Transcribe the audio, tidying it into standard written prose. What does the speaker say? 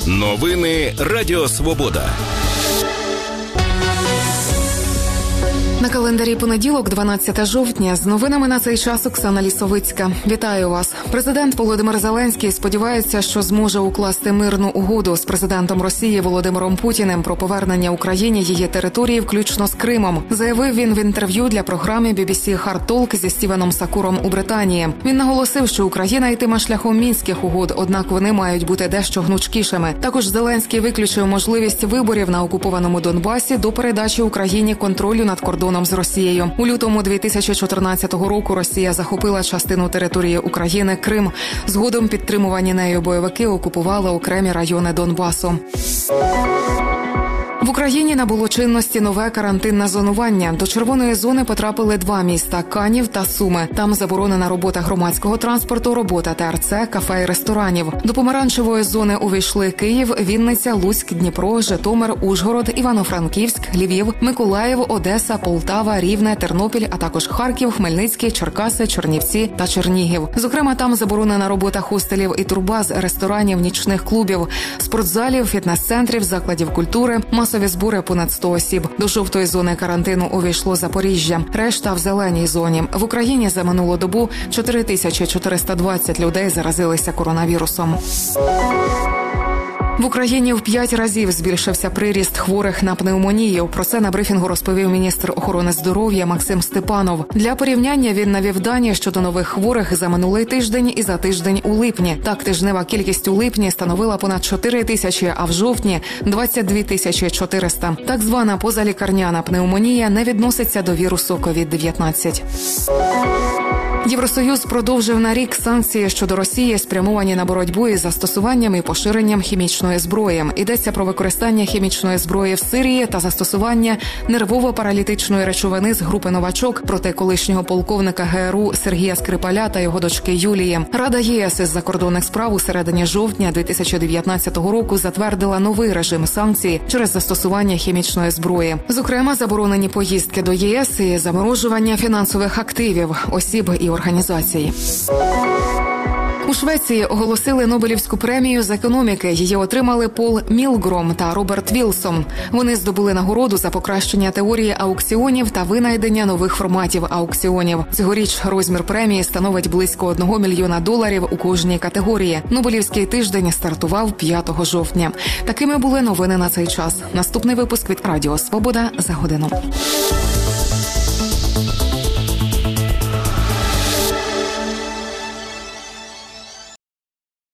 Новини Радіо Свобода. На календарі понеділок, 12 жовтня. З новинами на цей час Оксана Лісовицька. Вітаю вас. Президент Володимир Зеленський сподівається, що зможе укласти мирну угоду з президентом Росії Володимиром Путіним про повернення Україні її території, включно з Кримом. Заявив він в інтерв'ю для програми BBC Hard Talk зі Стівеном Сакуром у Британії. Він наголосив, що Україна йтиме шляхом мінських угод, однак вони мають бути дещо гнучкішими. Також Зеленський виключив можливість виборів на окупованому Донбасі до передачі Україні контролю над кордоном з Росією. У лютому 2014 року Росія захопила частину території України – Крим. Згодом підтримувані нею бойовики окупували окремі райони Донбасу. В Україні набуло чинності нове карантинне зонування. До червоної зони потрапили два міста – Канів та Суми. Там заборонена робота громадського транспорту, робота ТРЦ, кафе і ресторанів. До помаранчевої зони увійшли Київ, Вінниця, Луцьк, Дніпро, Житомир, Ужгород, Івано-Франківськ, Львів, Миколаїв, Одеса, Полтава, Рівне, Тернопіль, а також Харків, Хмельницький, Черкаси, Чернівці та Чернігів. Зокрема, там заборонена робота хостелів і турбаз, ресторанів, нічних клубів, спортзалів, фітнес-центрів, закладів культури, масові збори понад 100 осіб. До жовтої зони карантину увійшло Запоріжжя. Решта в зеленій зоні. В Україні за минулу добу 4420 людей заразилися коронавірусом. В Україні в 5 разів збільшився приріст хворих на пневмонію. Про це на брифінгу розповів міністр охорони здоров'я Максим Степанов. Для порівняння він навів дані щодо нових хворих за минулий тиждень і за тиждень у липні. Так, тижнева кількість у липні становила понад 4 тисячі, а в жовтні – 22 400. Так звана позалікарняна пневмонія не відноситься до вірусу COVID-19. Євросоюз продовжив на рік санкції щодо Росії, спрямовані на боротьбу із застосуванням і поширенням хімічної зброї. Йдеться про використання хімічної зброї в Сирії та застосування нервово-паралітичної речовини з групи «Новачок» проти колишнього полковника ГРУ Сергія Скрипаля та його дочки Юлії. Рада ЄС із закордонних справ у середині жовтня 2019 року затвердила новий режим санкцій через застосування хімічної зброї. Зокрема, заборонені поїздки до ЄС і заморожування фінансових активів, осіб і організацій. У Швеції оголосили Нобелівську премію з економіки. Її отримали Пол Мілгром та Роберт Вілсон. Вони здобули нагороду за покращення теорії аукціонів та винайдення нових форматів аукціонів. Цьогоріч розмір премії становить близько $1 мільйона у кожній категорії. Нобелівський тиждень стартував 5 жовтня. Такими були новини на цей час. Наступний випуск від Радіо Свобода за годину.